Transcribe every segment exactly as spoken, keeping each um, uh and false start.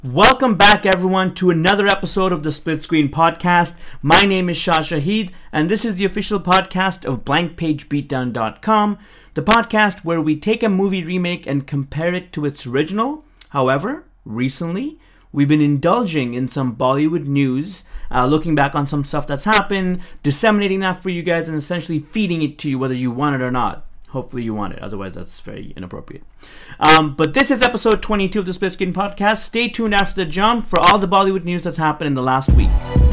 Welcome back, everyone, to another episode of the Split Screen Podcast. My name is Shah Shahid, and this is the official podcast of blank page beatdown dot com, the podcast where we take a movie remake and compare it to its original. However, recently, we've been indulging in some Bollywood news, uh, looking back on some stuff that's happened, disseminating that for you guys, and essentially feeding it to you whether you want it or not. Hopefully you want it, otherwise that's very inappropriate. Um, but this is episode twenty-two of the Split Screen Podcast. Stay tuned after the jump for all the Bollywood news that's happened in the last week.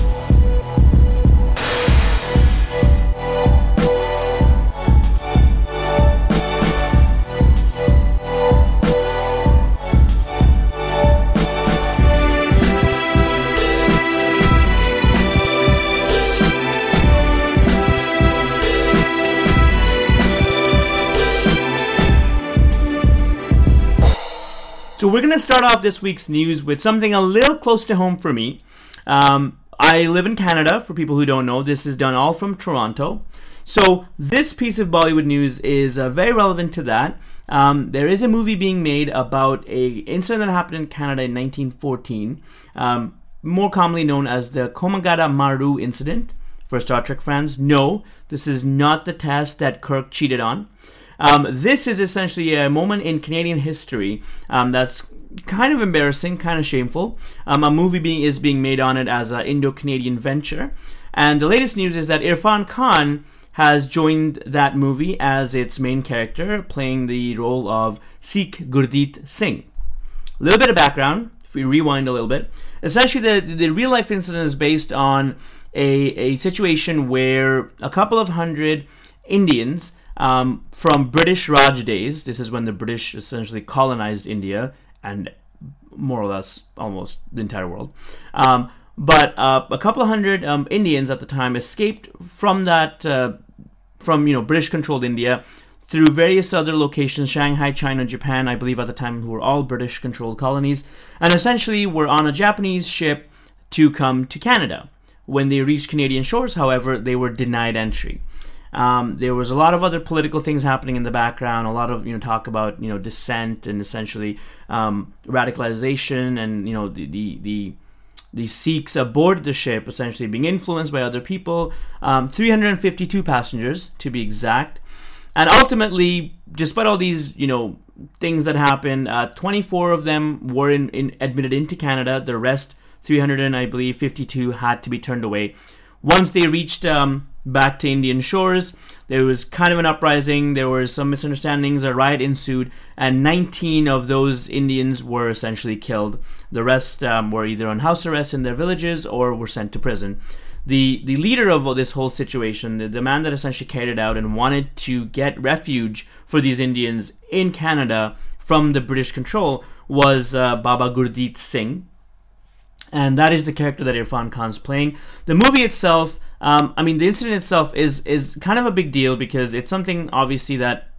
So we're going to start off this week's news with something a little close to home for me. Um, I live in Canada, for people who don't know. This is done all from Toronto. So this piece of Bollywood news is uh, very relevant to that. Um, there is a movie being made about a incident that happened in Canada in nineteen fourteen, um, more commonly known as the Komagata Maru incident. For Star Trek fans, no, this is not the test that Kirk cheated on. Um, this is essentially a moment in Canadian history um, that's kind of embarrassing, kind of shameful. Um, a movie being is being made on it as an Indo-Canadian venture. And the latest news is that Irfan Khan has joined that movie as its main character, playing the role of Sikh Gurdeep Singh. A little bit of background, if we rewind a little bit. Essentially, the, the real-life incident is based on a, a situation where a couple of hundred Indians Um, from British Raj days, this is when the British essentially colonized India and more or less almost the entire world. Um, but uh, a couple of hundred um, Indians at the time escaped from that, uh, from you know British-controlled India through various other locations, Shanghai, China, Japan, I believe at the time, who were all British-controlled colonies, and essentially were on a Japanese ship to come to Canada. When they reached Canadian shores, however, they were denied entry. Um, there was a lot of other political things happening in the background, a lot of, you know, talk about, you know, dissent and essentially um, radicalization and, you know, the, the, the, the Sikhs aboard the ship essentially being influenced by other people, um, three hundred fifty-two passengers to be exact. And ultimately, despite all these, you know, things that happened, uh, twenty-four of them were in, in, admitted into Canada. The rest, three hundred and I believe fifty-two, had to be turned away. Once they reached um, back to Indian shores, there was kind of an uprising, there were some misunderstandings, a riot ensued, and nineteen of those Indians were essentially killed. The rest um, were either on house arrest in their villages or were sent to prison. The the leader of this whole situation, the, the man that essentially carried it out and wanted to get refuge for these Indians in Canada from the British control, was uh, Baba Gurdeep Singh. And that is the character that Irfan Khan's playing. The movie itself, um, I mean, the incident itself is is kind of a big deal because it's something, obviously, that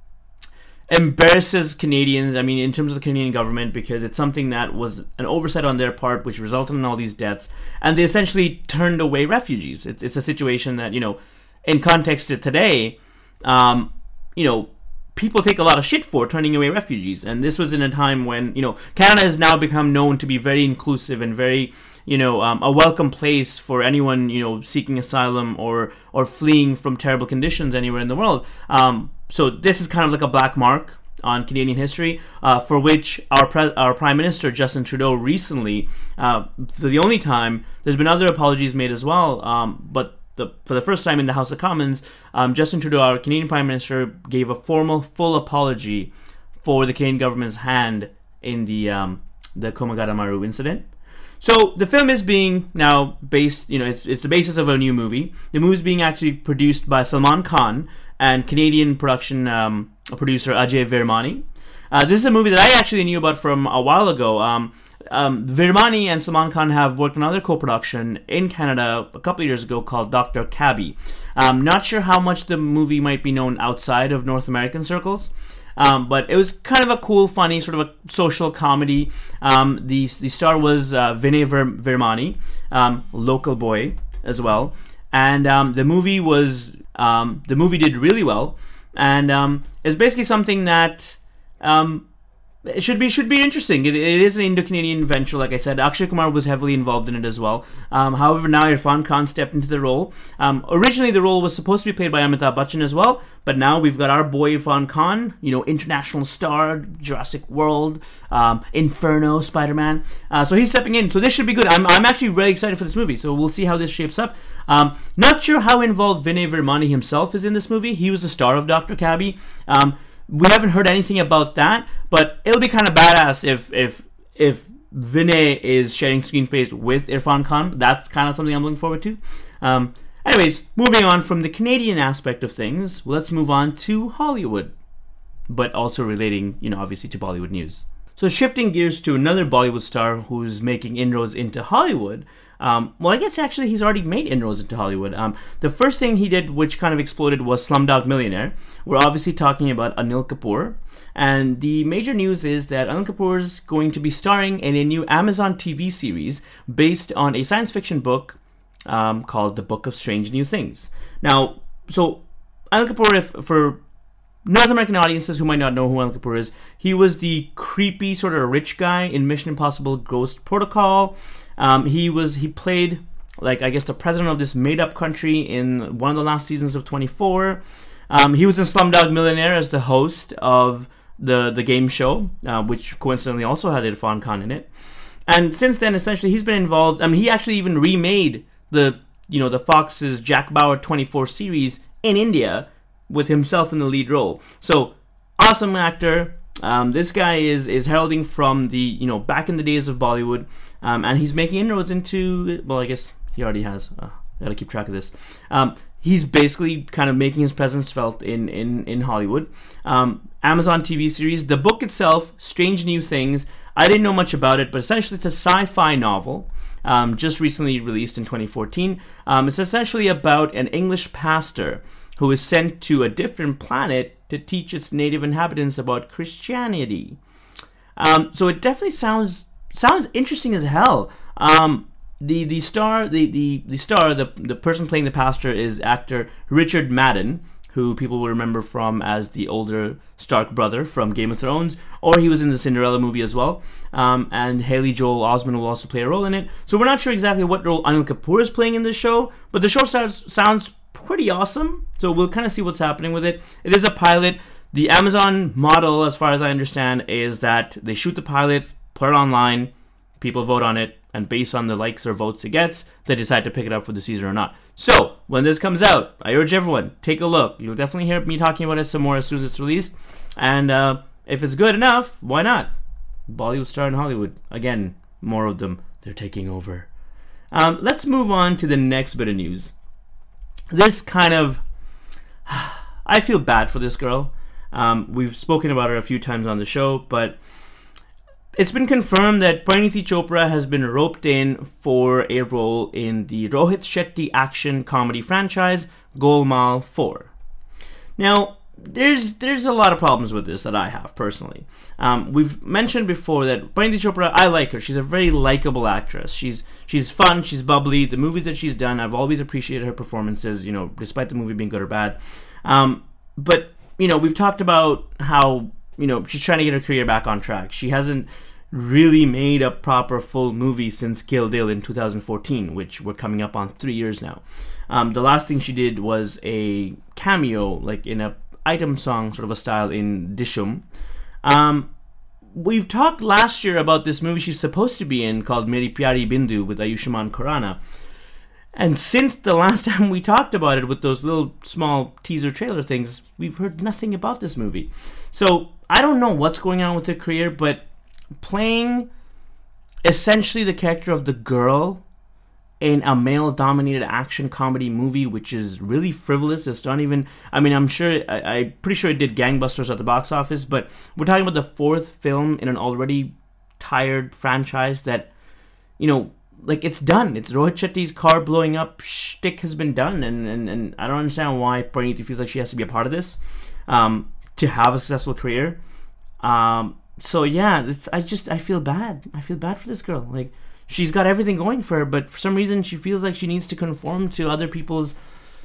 embarrasses Canadians, I mean, in terms of the Canadian government, because it's something that was an oversight on their part, which resulted in all these deaths, and they essentially turned away refugees. It's, it's a situation that, you know, in context to today, um, you know, people take a lot of shit for turning away refugees. And this was in a time when, you know, Canada has now become known to be very inclusive and very, you know, um, a welcome place for anyone, you know, seeking asylum or or fleeing from terrible conditions anywhere in the world. Um, so this is kind of like a black mark on Canadian history, uh, for which our pre- our Prime Minister, Justin Trudeau, recently, uh, for the only time, there's been other apologies made as well, um, but The, for the first time in the House of Commons, um, Justin Trudeau, our Canadian Prime Minister, gave a formal, full apology for the Canadian government's hand in the um, the Komagata Maru incident. So the film is being now based, you know, it's it's the basis of a new movie. The movie is being actually produced by Salman Khan and Canadian production um, producer Ajay Virmani. Uh, this is a movie that I actually knew about from a while ago. Um, Um, Virmani and Salman Khan have worked on another co-production in Canada a couple of years ago called Doctor Cabby. Um, not sure how much the movie might be known outside of North American circles, um, but it was kind of a cool, funny, sort of a social comedy. Um, the the star was uh, Vinay Vir- Virmani, um, local boy as well, and um, the movie was um, the movie did really well, and um, it's basically something that. Um, it should be should be interesting. It, it is an Indo-Canadian venture, like I said. Akshay Kumar was heavily involved in it as well. Um, however, now Irfan Khan stepped into the role. Um, originally, the role was supposed to be played by Amitabh Bachchan as well, but now we've got our boy Irfan Khan, you know, international star, Jurassic World, um, Inferno, Spider-Man. Uh, so he's stepping in. So this should be good. I'm I'm actually really excited for this movie. So we'll see how this shapes up. Um, not sure how involved Vinay Virmani himself is in this movie. He was the star of Doctor Cabby. Um, We haven't heard anything about that, but it'll be kind of badass if if if Vinay is sharing screen space with Irfan Khan. That's kind of something I'm looking forward to. Um, anyways, moving on from the Canadian aspect of things, let's move on to Hollywood, but also relating, you know, obviously to Bollywood news. So shifting gears to another Bollywood star who's making inroads into Hollywood. Um, well, I guess actually he's already made inroads into Hollywood. Um, the first thing he did, which kind of exploded, was Slumdog Millionaire. We're obviously talking about Anil Kapoor. And the major news is that Anil Kapoor is going to be starring in a new Amazon T V series based on a science fiction book um, called The Book of Strange New Things. Now, so Anil Kapoor, if, for North American audiences who might not know who Anil Kapoor is, he was the creepy sort of rich guy in Mission Impossible Ghost Protocol. Um, he was he played like I guess the president of this made-up country in one of the last seasons of twenty-four. Um, he was in Slumdog Millionaire as the host of the the game show, uh, which coincidentally also had Irfan Khan in it. And since then, essentially, he's been involved. I mean, he actually even remade the you know the Fox's Jack Bauer twenty-four series in India with himself in the lead role. So awesome actor. Um, this guy is is heralding from the you know back in the days of Bollywood, um, and he's making inroads into, well, I guess he already has. Uh, gotta keep track of this. Um, he's basically kind of making his presence felt in in in Hollywood. Um, Amazon T V series. The book itself, Strange New Things. I didn't know much about it, but essentially it's a sci-fi novel. Um, just recently released in twenty fourteen. Um, it's essentially about an English pastor who is sent to a different planet to teach its native inhabitants about Christianity. Um, so it definitely sounds sounds interesting as hell. Um, the the star the the, the star the the person playing the pastor is actor Richard Madden, who people will remember from as the older Stark brother from Game of Thrones, or he was in the Cinderella movie as well. Um, and Haley Joel Osment will also play a role in it. So we're not sure exactly what role Anil Kapoor is playing in this show, but the show sounds sounds pretty awesome. So we'll kind of see what's happening with it. It is a pilot. The Amazon model, as far as I understand, is that they shoot the pilot, put it online, people vote on it, and based on the likes or votes it gets, they decide to pick it up for the season or not. So when this comes out, I urge everyone, take a look. You'll definitely hear me talking about it some more as soon as it's released. And uh, if it's good enough, why not? Bollywood star in Hollywood. Again, more of them. They're taking over. Um, let's move on to the next bit of news. This kind of... I feel bad for this girl. Um, we've spoken about her a few times on the show, but it's been confirmed that Parineeti Chopra has been roped in for a role in the Rohit Shetty action comedy franchise Golmaal four. Now, there's there's a lot of problems with this that I have personally. Um, we've mentioned before that Parineeti Chopra, I like her. She's a very likable actress. She's she's fun. She's bubbly. The movies that she's done, I've always appreciated her performances. You know, despite the movie being good or bad. Um, but you know, we've talked about how you know she's trying to get her career back on track. She hasn't really made a proper full movie since Kill Bill in two thousand fourteen, which we're coming up on three years now. Um, the last thing she did was a cameo, like in a item song sort of a style in Dishum. Um, we've talked last year about this movie she's supposed to be in called Meri Pyari Bindu with Ayushmann Khurrana. And since the last time we talked about it with those little small teaser trailer things, we've heard nothing about this movie. So I don't know what's going on with her career, but playing essentially the character of the girl in a male-dominated action comedy movie, which is really frivolous. It's not even... I mean, I'm sure... I, I'm pretty sure it did gangbusters at the box office, but we're talking about the fourth film in an already tired franchise that, you know, like, it's done. It's Rohit Shetty's car blowing up shtick has been done, and, and, and I don't understand why Parineeti feels like she has to be a part of this um, to have a successful career. Um, so, yeah, it's, I just... I feel bad. I feel bad for this girl. Like... She's got everything going for her, but for some reason she feels like she needs to conform to other people's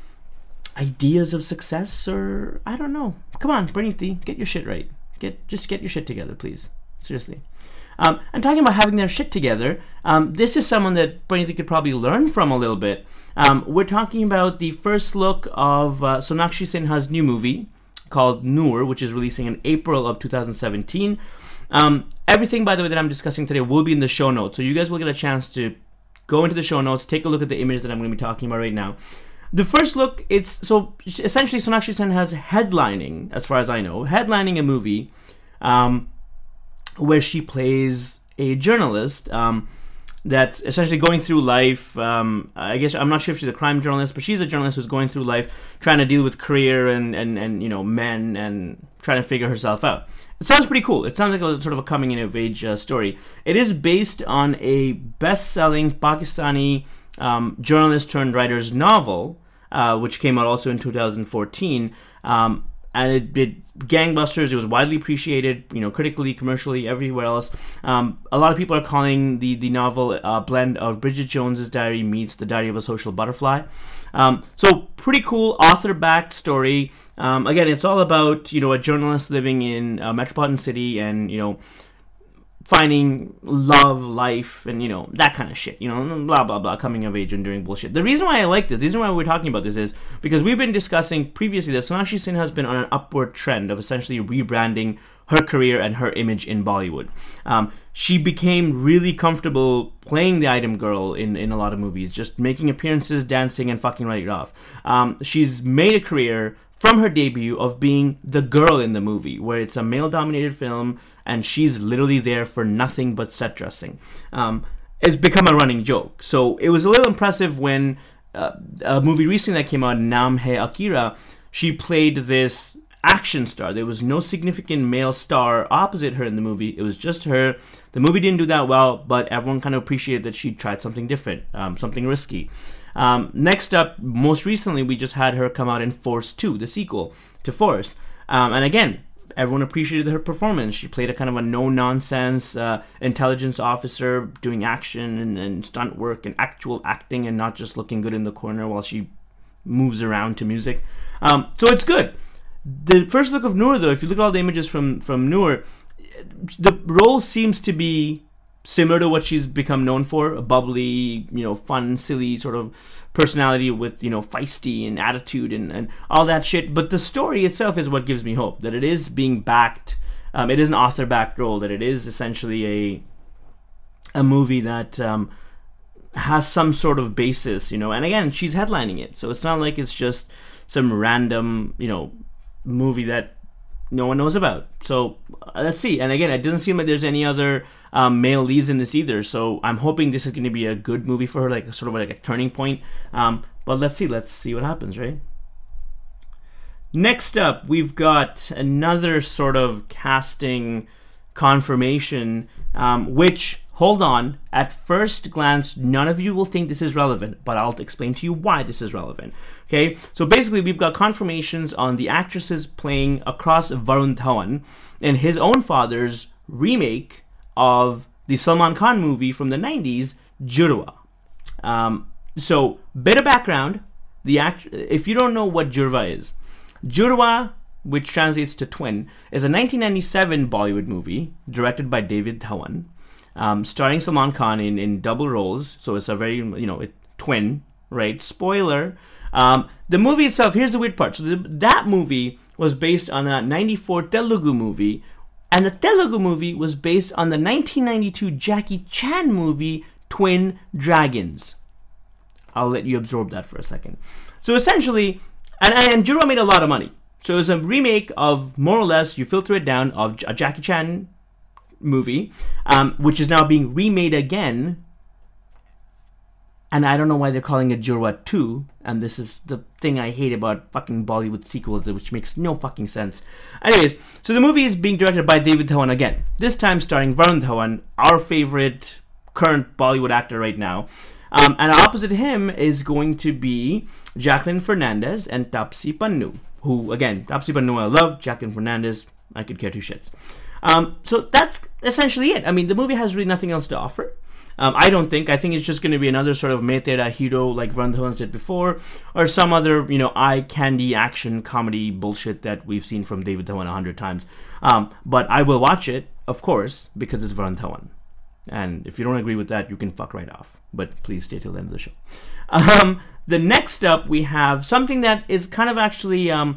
ideas of success, or I don't know. Come on, Parineeti, get your shit right. Get just get your shit together, please. Seriously. Um, and talking about having their shit together, um, this is someone that Praniti could probably learn from a little bit. Um, we're talking about the first look of uh, Sonakshi Sinha's new movie called Noor, which is releasing in April of two thousand seventeen. Um, everything, by the way, that I'm discussing today will be in the show notes, so you guys will get a chance to go into the show notes, take a look at the image that I'm going to be talking about right now. The first look, it's so essentially Sonakshi Sinha has headlining, as far as I know, headlining a movie um, where she plays a journalist um, that's essentially going through life. Um, I guess I'm not sure if she's a crime journalist, but she's a journalist who's going through life, trying to deal with career and and, and you know men and trying to figure herself out. It sounds pretty cool. It sounds like a sort of a coming of age uh, story. It is based on a best-selling Pakistani um, journalist turned writer's novel, uh, which came out also in two thousand fourteen. Um, and it did gangbusters. It was widely appreciated, you know, critically, commercially, everywhere else. Um, a lot of people are calling the the novel a blend of Bridget Jones's Diary meets The Diary of a Social Butterfly. Um, so pretty cool author-backed story. Um, again, it's all about, you know, a journalist living in a metropolitan city and, you know, finding love, life, and, you know, that kind of shit, you know, blah, blah, blah, coming of age and doing bullshit. The reason why I like this, the reason why we're talking about this is because we've been discussing previously that Sonakshi Sinha has been on an upward trend of essentially rebranding her career and her image in Bollywood. Um, she became really comfortable playing the item girl in, in a lot of movies, just making appearances, dancing, and fucking right off. Um, she's made a career from her debut of being the girl in the movie, where it's a male-dominated film, and she's literally there for nothing but set dressing. Um, it's become a running joke. So it was a little impressive when uh, a movie recently that came out, Naam Hai Akira, she played this action star. There was no significant male star opposite her in the movie. It was just her. The movie didn't do that well, but everyone kind of appreciated that she tried something different, um, something risky. Um, next up, most recently, we just had her come out in Force two, the sequel to Force. Um, and again, everyone appreciated her performance. She played a kind of a no-nonsense uh, intelligence officer doing action and, and stunt work and actual acting and not just looking good in the corner while she moves around to music. Um, so it's good. The first look of Noor, though, if you look at all the images from, from Noor, the role seems to be similar to what she's become known for, a bubbly, you know, fun, silly sort of personality with, you know, feisty and attitude and, and all that shit. But the story itself is what gives me hope, that it is being backed. Um, it is an author-backed role, that it is essentially a a movie that um, has some sort of basis, you know. And again, she's headlining it, so it's not like it's just some random, you know, movie that no one knows about. So uh, let's see. And again, it doesn't seem like there's any other um, male leads in this either. So I'm hoping this is going to be a good movie for her, like sort of like a turning point. Um, but let's see. Let's see what happens, right? Next up, we've got another sort of casting confirmation, um, which, hold on, at first glance, none of you will think this is relevant, but I'll explain to you why this is relevant. Okay, so basically we've got confirmations on the actresses playing across Varun Dhawan in his own father's remake of the Salman Khan movie from the nineties, Jurwa. Um, so, bit of background, the act- if you don't know what Jurwa is, Jurwa, which translates to twin, is a nineteen ninety-seven Bollywood movie directed by David Dhawan, um, starring Salman Khan in, in double roles. So it's a very, you know, it, twin, right? Spoiler. Um, the movie itself, here's the weird part. So the, that movie was based on a ninety-four Telugu movie, and the Telugu movie was based on the nineteen ninety-two Jackie Chan movie, Twin Dragons. I'll let you absorb that for a second. So essentially, and, and Jurwa made a lot of money. So it was a remake of, more or less, you filter it down, of a Jackie Chan movie, um, which is now being remade again. And I don't know why they're calling it Jurwa two. And this is the thing I hate about fucking Bollywood sequels, which makes no fucking sense. Anyways, so the movie is being directed by David Dhawan again. This time starring Varun Dhawan, our favorite current Bollywood actor right now. Um, and opposite him is going to be Jacqueline Fernandez and Taapsee Pannu, who, again, Taapsee Pannu I love, Jacqueline Fernandez, I could care two shits. Um, so that's essentially it. I mean, the movie has really nothing else to offer. Um, I don't think. I think it's just going to be another sort of Metera hero like Varun Dhawan did before, or some other, you know, eye candy action comedy bullshit that we've seen from David Dhawan a hundred times. Um, but I will watch it, of course, because it's Varun Dhawan. And if you don't agree with that, you can fuck right off. But please stay till the end of the show. Um, the next up, we have something that is kind of actually, um,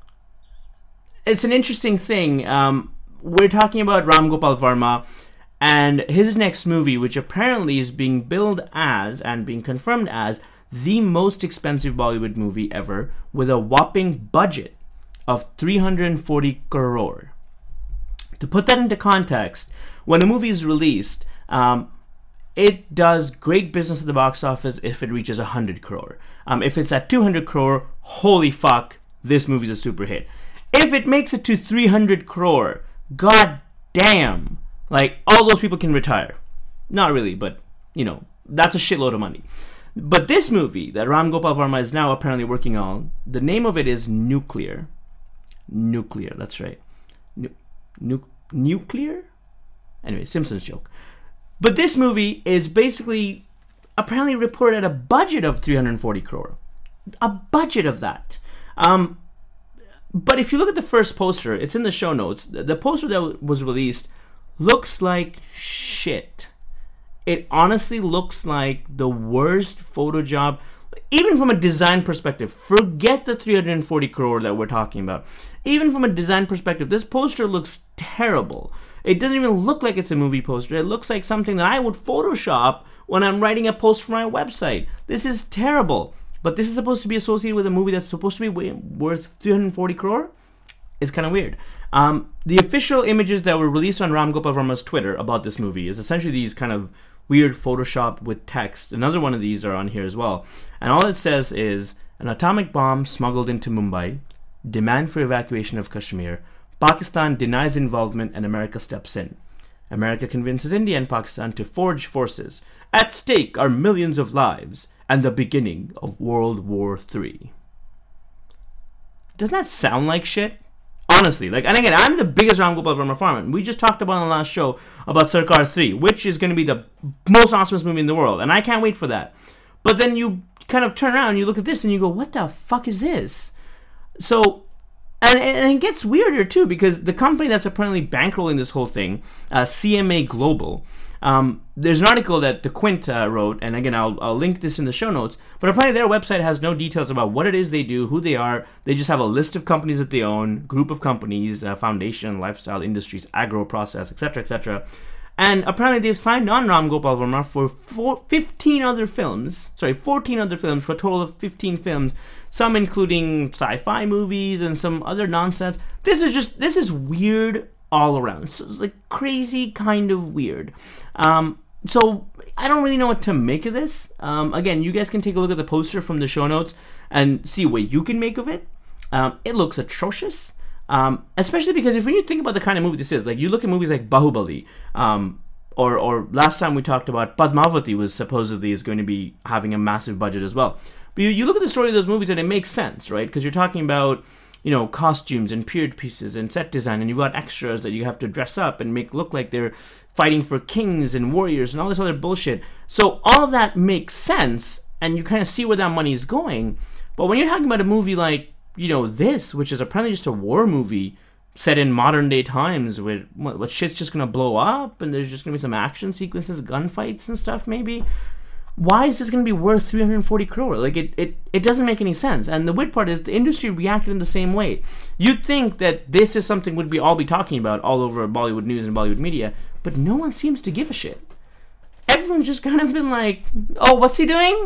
it's an interesting thing. Um, we're talking about Ram Gopal Varma and his next movie, which apparently is being billed as, and being confirmed as, the most expensive Bollywood movie ever, with a whopping budget of three hundred forty crore. To put that into context, when a movie is released, um, it does great business at the box office if it reaches one hundred crore. Um, if it's at two hundred crore, holy fuck, this movie's a super hit. If it makes it to three hundred crore, god damn, like, all those people can retire. Not really, but, you know, that's a shitload of money. But this movie that Ram Gopal Varma is now apparently working on, the name of it is Nuclear. Nuclear, that's right. Nu- nu- nuclear? Anyway, Simpsons joke. But this movie is basically apparently reported at a budget of three hundred forty crore. A budget of that. Um, but if you look at the first poster, it's in the show notes. The poster that was released looks like shit. It honestly looks like the worst photo job, even from a design perspective. Forget the three hundred forty crore that we're talking about. Even from a design perspective, this poster looks terrible. It doesn't even look like it's a movie poster. It looks like something that I would Photoshop when I'm writing a post for my website. This is terrible. But this is supposed to be associated with a movie that's supposed to be worth three hundred forty crore? It's kind of weird. Um, the official images that were released on Ram Gopal Varma's Twitter about this movie is essentially these kind of weird Photoshop with text. Another one of these are on here as well. And all it says is, an atomic bomb smuggled into Mumbai, demand for evacuation of Kashmir, Pakistan denies involvement and America steps in. America convinces India and Pakistan to forge forces. At stake are millions of lives and the beginning of World War Three. Doesn't that sound like shit? Honestly, like, and again, I'm the biggest Ram Gopal Varma fan. We just talked about on the last show about Sarkar three, which is going to be the most awesome movie in the world, and I can't wait for that. But then you kind of turn around and you look at this and you go, what the fuck is this? So, and, and it gets weirder too, because the company that's apparently bankrolling this whole thing, uh, C M A Global, um, there's an article that the Quint uh, wrote, and again, I'll, I'll link this in the show notes, but apparently their website has no details about what it is they do, who they are. They just have a list of companies that they own, group of companies, uh, foundation, lifestyle industries, agro process, et cetera, et cetera. And apparently they've signed on Ram Gopal Varma for four, fifteen other films, sorry, fourteen other films, for a total of fifteen films, some including sci-fi movies and some other nonsense. This is just, this is weird all around. So it's like crazy kind of weird. Um, so I don't really know what to make of this. Um, again, you guys can take a look at the poster from the show notes and see what you can make of it. Um, it looks atrocious. Um, especially because if when you think about the kind of movie this is, like you look at movies like Bahubali, um, or or last time we talked about Padmavati was supposedly is going to be having a massive budget as well. But you, you look at the story of those movies and it makes sense, right? Because you're talking about, you know, costumes and period pieces and set design, and you've got extras that you have to dress up and make look like they're fighting for kings and warriors and all this other bullshit. So all of that makes sense, and you kind of see where that money is going. But when you're talking about a movie like, you know, this, which is apparently just a war movie set in modern day times where what, what shit's just gonna blow up and there's just gonna be some action sequences, gunfights and stuff maybe. Why is this going to be worth three hundred forty crore? Like, it, it, it doesn't make any sense. And the weird part is the industry reacted in the same way. You'd think that this is something we'd be all be talking about all over Bollywood news and Bollywood media, but no one seems to give a shit. Everyone's just kind of been like, oh, what's he doing?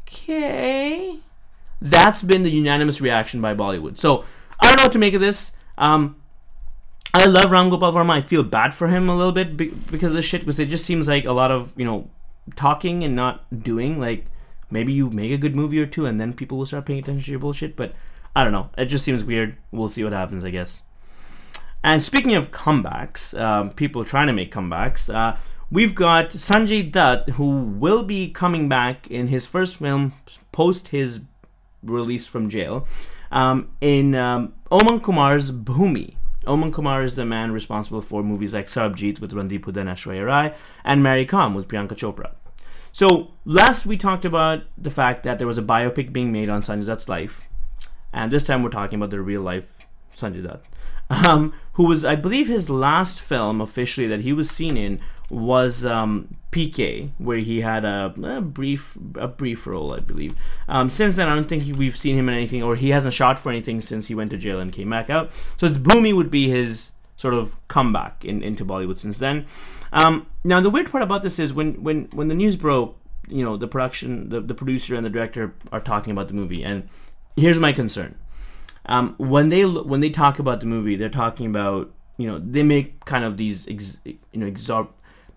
Okay. That's been the unanimous reaction by Bollywood. So, I don't know what to make of this. Um, I love Ram Gopal Varma. I feel bad for him a little bit because of this shit, because it just seems like a lot of, you know, talking and not doing. Like, maybe you make a good movie or two and then people will start paying attention to your bullshit, but I don't know, it just seems weird. We'll see what happens, I guess. And speaking of comebacks, um, people trying to make comebacks, uh, we've got Sanjay Dutt, who will be coming back in his first film post his release from jail, um, in um, Oman Kumar's Bhumi. Oman Kumar is the man responsible for movies like Sarabjit with Randeep Hooda and Aishwarya Rai, and Mary Kam with Priyanka Chopra. So, last we talked about the fact that there was a biopic being made on Sanjay Dutt's life, and this time we're talking about the real life Sanjay Dutt, um, who was, I believe, his last film officially that he was seen in was um, P K, where he had a, a brief a brief role, I believe. Um, since then, I don't think he, we've seen him in anything, or he hasn't shot for anything since he went to jail and came back out. So Bhoomi would be his sort of comeback in, into Bollywood since then. Um, now, the weird part about this is when, when, when the news broke, you know, the production, the, the producer and the director are talking about the movie, and here's my concern. Um, when they when they talk about the movie, they're talking about, you know, they make kind of these ex, you know exor-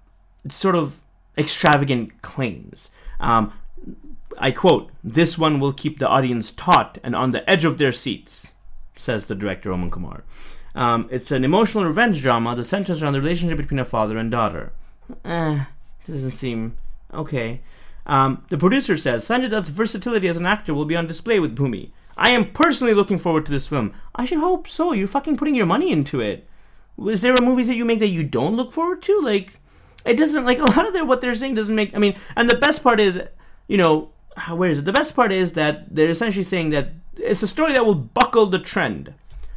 sort of extravagant claims. Um, I quote, "This one will keep the audience taut and on the edge of their seats," says the director Oman Kumar. Um, it's an emotional revenge drama that centers around the relationship between a father and daughter. Eh, doesn't seem okay. Um, the producer says, Sanjay Dutt's versatility as an actor will be on display with Bhoomi. I am personally looking forward to this film. I should hope so. You're fucking putting your money into it. Is there movies that you make that you don't look forward to? Like, it doesn't, like, a lot of their, what they're saying doesn't make, I mean, and the best part is, you know, where is it? The best part is that they're essentially saying that it's a story that will buckle the trend.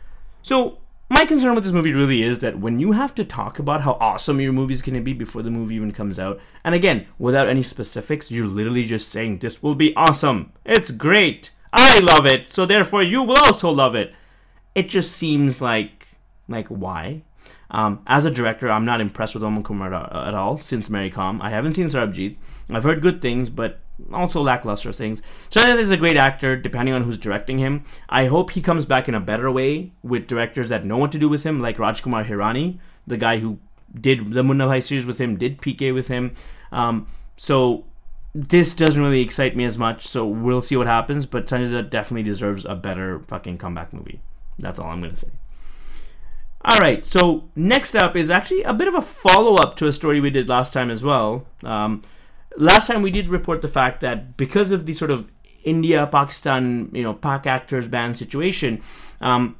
So, my concern with this movie really is that when you have to talk about how awesome your movie is going to be before the movie even comes out, and again, without any specifics, you're literally just saying, this will be awesome. It's great. I love it, so therefore you will also love it. It just seems like, like why? Um, as a director, I'm not impressed with Oman Kumar at all since Mary Com. I haven't seen Sarabjit. I've heard good things, but also lackluster things. Sanjay Dutt is a great actor, depending on who's directing him. I hope he comes back in a better way with directors that know what to do with him, like Rajkumar Hirani, the guy who did the Munna Bhai series with him, did P K with him. Um, so... This doesn't really excite me as much, so we'll see what happens, but Sanjay Dutt definitely deserves a better fucking comeback movie. That's all I'm going to say. Alright, so next up is actually a bit of a follow-up to a story we did last time as well. Um, last time we did report the fact that because of the sort of India, Pakistan, you know, Pak actors ban situation, um,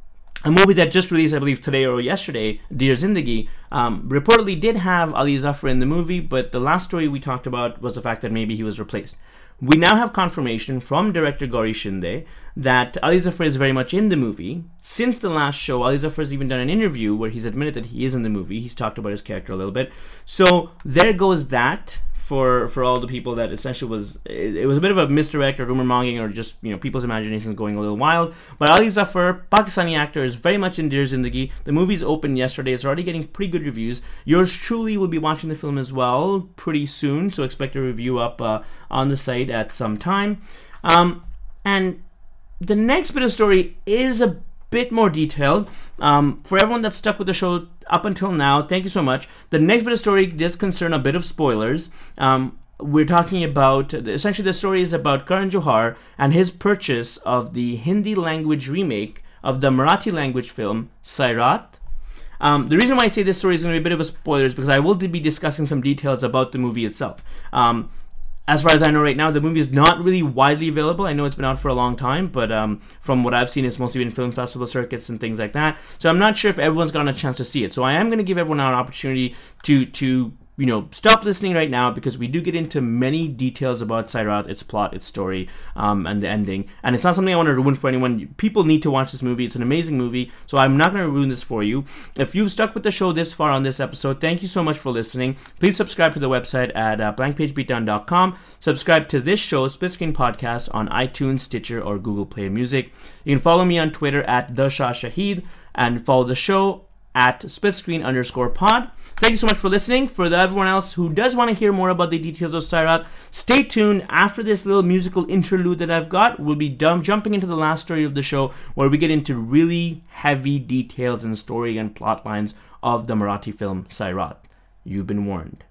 a movie that just released, I believe, today or yesterday, Dear Zindagi, um, reportedly did have Ali Zafar in the movie, but the last story we talked about was the fact that maybe he was replaced. We now have confirmation from director Gauri Shinde that Ali Zafar is very much in the movie. Since the last show, Ali Zafar has even done an interview where he's admitted that he is in the movie. He's talked about his character a little bit. So there goes that. For, for all the people that essentially was, it, it was a bit of a misdirect or rumor mongering or just, you know, people's imaginations going a little wild. But Ali Zafar, Pakistani actor, is very much in Dear Zindagi. The movie's opened yesterday. It's already getting pretty good reviews. Yours truly will be watching the film as well pretty soon, so expect a review up uh, on the site at some time. Um, and the next bit of story is a bit more detailed. Um, for everyone that's stuck with the show up until now, thank you so much. The next bit of story does concern a bit of spoilers. Um, we're talking about, essentially the story is about Karan Johar and his purchase of the Hindi language remake of the Marathi language film Sairat. Um, the reason why I say this story is going to be a bit of a spoiler is because I will be discussing some details about the movie itself. Um, As far as I know right now, the movie is not really widely available. I know it's been out for a long time, but um, from what I've seen, it's mostly been film festival circuits and things like that. So I'm not sure if everyone's gotten a chance to see it. So I am going to give everyone an opportunity to to you know, stop listening right now because we do get into many details about Sairat, its plot, its story, um, and the ending. And it's not something I want to ruin for anyone. People need to watch this movie. It's an amazing movie, so I'm not going to ruin this for you. If you've stuck with the show this far on this episode, thank you so much for listening. Please subscribe to the website at uh, blank page beatdown dot com. Subscribe to this show, Split Screen Podcast, on iTunes, Stitcher, or Google Play Music. You can follow me on Twitter at The Shah Shahid and follow the show at splitscreen underscore pod. Thank you so much for listening. For the, everyone else who does want to hear more about the details of Sairat, stay tuned. After this little musical interlude that I've got, we'll be dumb, jumping into the last story of the show where we get into really heavy details and story and plot lines of the Marathi film Sairat. You've been warned.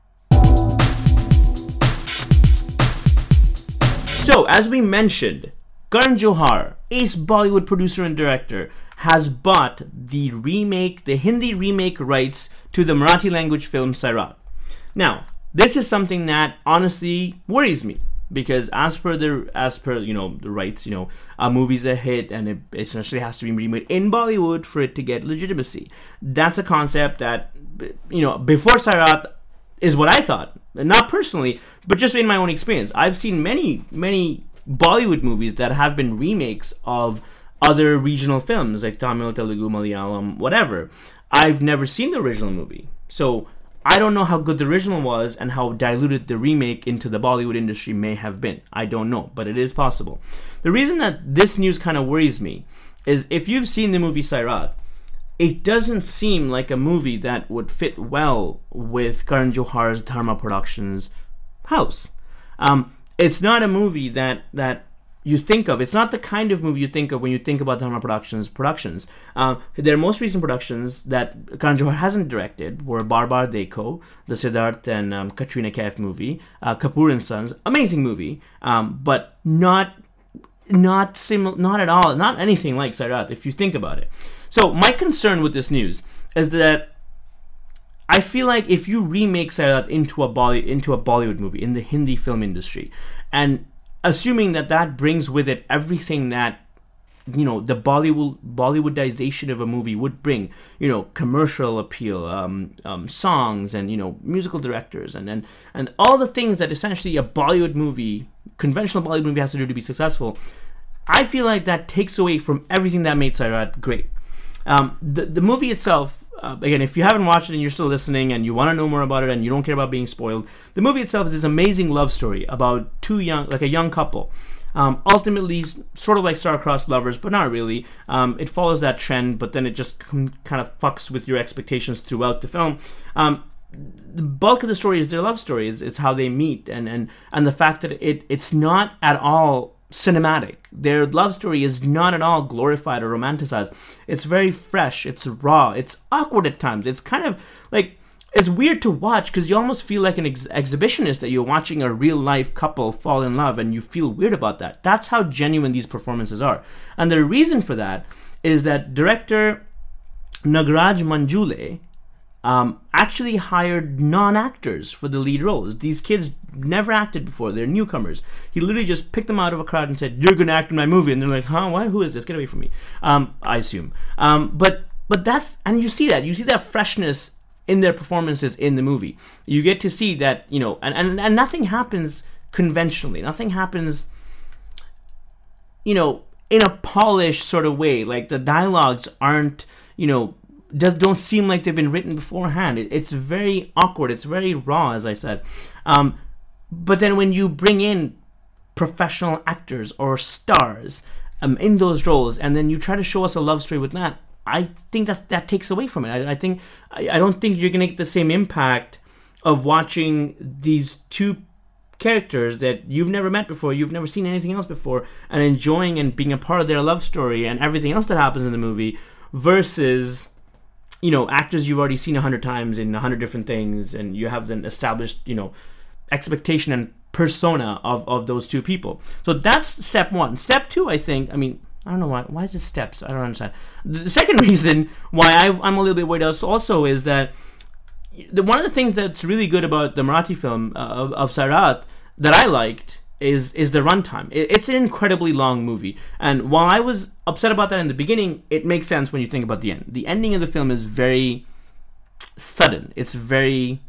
So, as we mentioned, Karan Johar, ace Bollywood producer and director, has bought the remake, the Hindi remake rights to the Marathi language film Sairat. Now, this is something that honestly worries me because as per the as per you know the rights, you know, a movie's a hit and it essentially has to be remade in Bollywood for it to get legitimacy. That's a concept that, you know, before Sairat is what I thought, not personally, but just in my own experience. I've seen many many Bollywood movies that have been remakes of other regional films like Tamil, Telugu, Malayalam, whatever. I've never seen the original movie. So I don't know how good the original was and how diluted the remake into the Bollywood industry may have been. I don't know, but it is possible. The reason that this news kind of worries me is if you've seen the movie Sairat, it doesn't seem like a movie that would fit well with Karan Johar's Dharma Productions house. Um, it's not a movie that that you think of. It's not the kind of movie you think of when you think about Dharma Productions productions. Uh, their most recent productions that Karan Johar hasn't directed were Bar Bar Dekho, the Siddharth and um, Katrina Kaif movie, uh, Kapoor and Sons, amazing movie, um, but not not sim- not at all, not anything like Sairat if you think about it. So my concern with this news is that I feel like if you remake Sairat into a Bolly- into a Bollywood movie in the Hindi film industry, and assuming that that brings with it everything that, you know, the Bollywood Bollywoodization of a movie would bring, you know, commercial appeal, um, um, songs, and, you know, musical directors, and, and and all the things that essentially a Bollywood movie, conventional Bollywood movie has to do to be successful, I feel like that takes away from everything that made Sairat great. Um, the, the movie itself, uh, again, if you haven't watched it and you're still listening and you want to know more about it and you don't care about being spoiled, the movie itself is this amazing love story about two young, like a young couple. Um, ultimately, sort of like star-crossed lovers, but not really. Um, it follows that trend, but then it just kind of fucks with your expectations throughout the film. Um, the bulk of the story is their love story. It's, it's how they meet, and, and, and the fact that it it's not at all cinematic. Their love story is not at all glorified or romanticized. It's very fresh. It's raw. It's awkward at times. It's kind of like, it's weird to watch because you almost feel like an ex- exhibitionist that you're watching a real life couple fall in love, and you feel weird about that. That's how genuine these performances are. And the reason for that is that director Nagraj Manjule um, actually hired non-actors for the lead roles. These kids never acted before. They're newcomers. He literally just picked them out of a crowd and said, "You're going to act in my movie." And they're like, "Huh? Why? Who is this? Get away from me." Um, I assume. Um, but but that's, and you see that. You see that freshness in their performances in the movie. You get to see that, you know, and, and, and nothing happens conventionally. Nothing happens, you know, in a polished sort of way. Like the dialogues aren't, you know, does don't seem like they've been written beforehand. It, it's very awkward. It's very raw, as I said. Um, but then when you bring in professional actors or stars um, in those roles, and then you try to show us a love story with that, I think that that takes away from it. I, I think I, I don't think you're gonna get the same impact of watching these two characters that you've never met before, you've never seen anything else before, and enjoying and being a part of their love story and everything else that happens in the movie, versus, you know, actors you've already seen a hundred times in a hundred different things, and you have an established, you know, expectation and persona of, of those two people. So that's step one. Step two, I think, I mean, I don't know why. Why is it steps? I don't understand. The second reason why I, I'm a little bit worried also is that the, one of the things that's really good about the Marathi film uh, of, of Sairat that I liked is is the runtime. It, it's an incredibly long movie, and while I was upset about that in the beginning, it makes sense when you think about the end. The ending of the film is very sudden. It's very,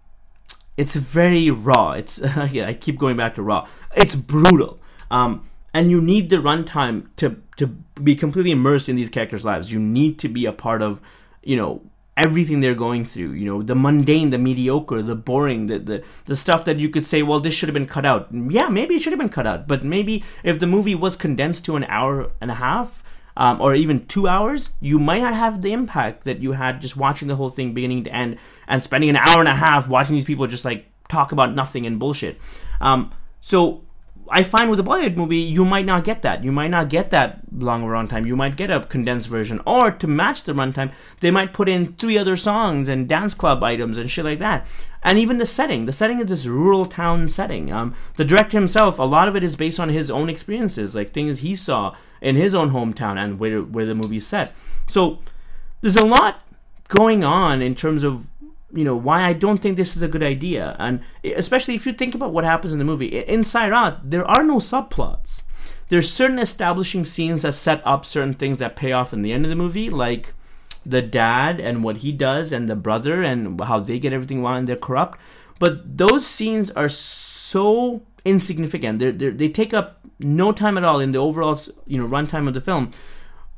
it's very raw. It's yeah, I keep going back to raw. It's brutal. Um, And you need the runtime to to be completely immersed in these characters' lives. You need to be a part of, you know, everything they're going through. You know, the mundane, the mediocre, the boring, the the, the stuff that you could say, well, this should have been cut out. Yeah, maybe it should have been cut out. But maybe if the movie was condensed to an hour and a half, um, or even two hours, you might not have the impact that you had just watching the whole thing beginning to end and spending an hour and a half watching these people just like talk about nothing and bullshit. Um, so. I find with a Bollywood movie, you might not get that. You might not get that long runtime. You might get a condensed version. Or to match the runtime, they might put in three other songs and dance club items and shit like that. And even the setting. The setting is this rural town setting. Um, the director himself, a lot of it is based on his own experiences, like things he saw in his own hometown and where, where the movie's set. So there's a lot going on in terms of, you know, why I don't think this is a good idea. And especially if you think about what happens in the movie. In Sairat, there are no subplots. There's certain establishing scenes that set up certain things that pay off in the end of the movie, like the dad and what he does, and the brother and how they get everything wrong and they're corrupt. But those scenes are so insignificant. They're, they're, they take up no time at all in the overall, you know, runtime of the film.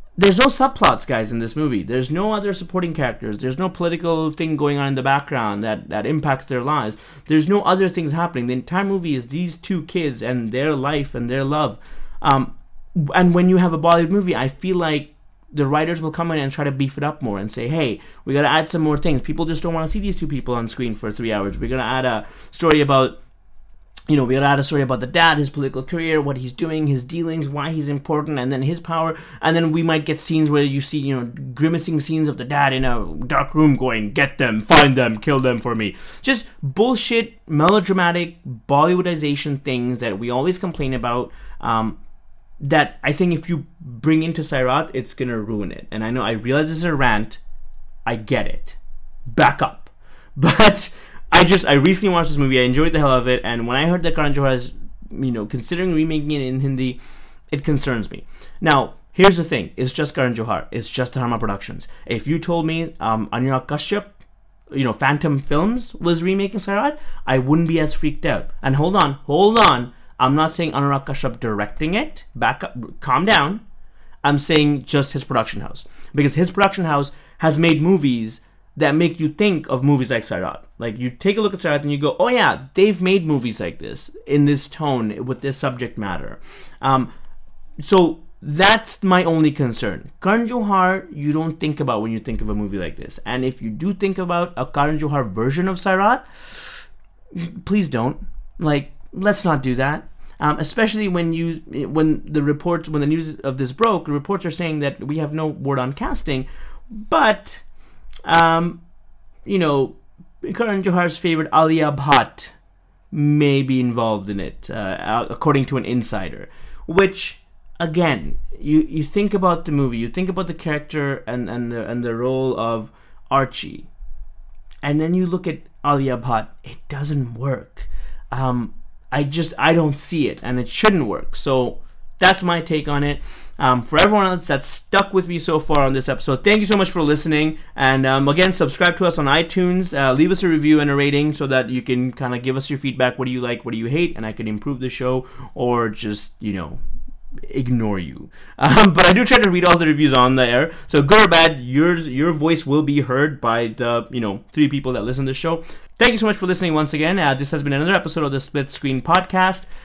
there's no subplots, guys, in this movie. There's no other supporting characters. There's no political thing going on in the background that, that impacts their lives. There's no other things happening. The entire movie is these two kids and their life and their love. Um, and when you have a Bollywood movie, I feel like the writers will come in and try to beef it up more and say, hey, we got to add some more things. People just don't want to see these two people on screen for three hours. We're going to add a story about, you know, we got to add a story about the dad, his political career, what he's doing, his dealings, why he's important, and then his power. And then we might get scenes where you see, you know, grimacing scenes of the dad in a dark room going, get them, find them, kill them for me. Just bullshit, melodramatic, Bollywoodization things that we always complain about. Um, that I think if you bring into Sairat, it's going to ruin it. And I know, I realize this is a rant. I get it. Back up. But I just, I recently watched this movie. I enjoyed the hell out of it. And when I heard that Karan Johar is, you know, considering remaking it in Hindi, it concerns me. Now, here's the thing. It's just Karan Johar. It's just Dharma Productions. If you told me um, Anurag Kashyap, you know, Phantom Films was remaking Sairat, I wouldn't be as freaked out. And hold on, hold on. I'm not saying Anurag Kashyap directing it. Back up, calm down. I'm saying just his production house. Because his production house has made movies that make you think of movies like Sairat. Like, you take a look at Sairat and you go, oh yeah, they've made movies like this, in this tone, with this subject matter. Um, so that's my only concern. Karan Johar, you don't think about when you think of a movie like this. And if you do think about a Karan Johar version of Sairat, please don't. Like, let's not do that. Um, especially when you, when the reports, when the news of this broke, the reports are saying that we have no word on casting, but, um, you know, Karan Johar's favorite Alia Bhatt may be involved in it, uh, according to an insider. Which, again, you, you think about the movie, you think about the character and, and the and the role of Archie, and then you look at Alia Bhatt, it doesn't work. Um, I just, I don't see it, and it shouldn't work. So that's my take on it. Um, for everyone else that's stuck with me so far on this episode, thank you so much for listening. And um, again, subscribe to us on iTunes. Uh, leave us a review and a rating so that you can kind of give us your feedback. What do you like? What do you hate? And I can improve the show, or just, you know, ignore you. Um, but I do try to read all the reviews on the air. So good or bad, yours, your voice will be heard by the, you know, three people that listen to the show. Thank you so much for listening once again. Uh, this has been another episode of the Split Screen Podcast.